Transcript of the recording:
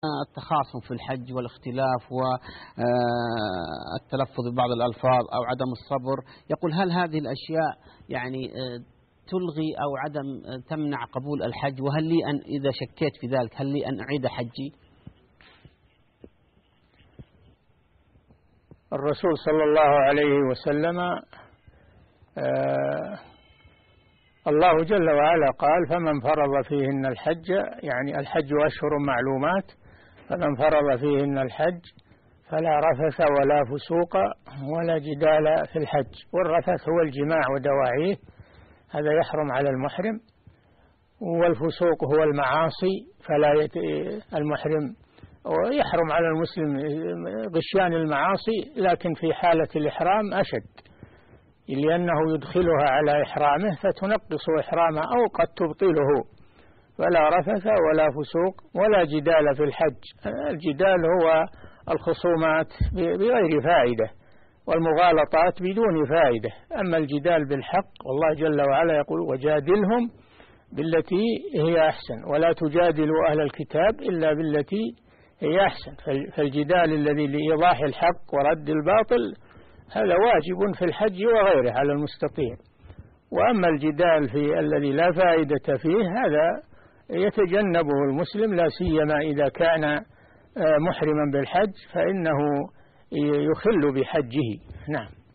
التخاصم في الحج والاختلاف والتلفظ ببعض الألفاظ أو عدم الصبر، يقول هل هذه الأشياء يعني تلغي أو عدم تمنع قبول الحج؟ وهل لي أن إذا شكيت في ذلك هل لي أن أعيد حجي؟ الرسول صلى الله عليه وسلم الله جل وعلا قال فمن فرض فيهن الحج، يعني الحج أشهر معلومات، فمن فرض فيهن الحج فلا رفث ولا فسوق ولا جدال في الحج. والرفث هو الجماع ودواعيه، هذا يحرم على المحرم. والفسوق هو المعاصي، فلا المحرم ويحرم على المسلم غشيان المعاصي، لكن في حالة الإحرام أشد، لأنه يدخلها على إحرامه فتنقص إحرامه أو قد تبطله. فلا رفث ولا فسوق ولا جدال في الحج. الجدال هو الخصومات بغير فائدة والمغالطات بدون فائدة. أما الجدال بالحق، والله جل وعلا يقول وجادلهم بالتي هي أحسن ولا تجادلوا أهل الكتاب إلا بالتي هي أحسن. فالجدال الذي لإيضاح الحق ورد الباطل هذا واجب في الحج وغيره على المستطيع. وأما الجدال في الذي لا فائدة فيه هذا يتجنبه المسلم، لا سيما إذا كان محرما بالحج فإنه يخل بحجه. نعم.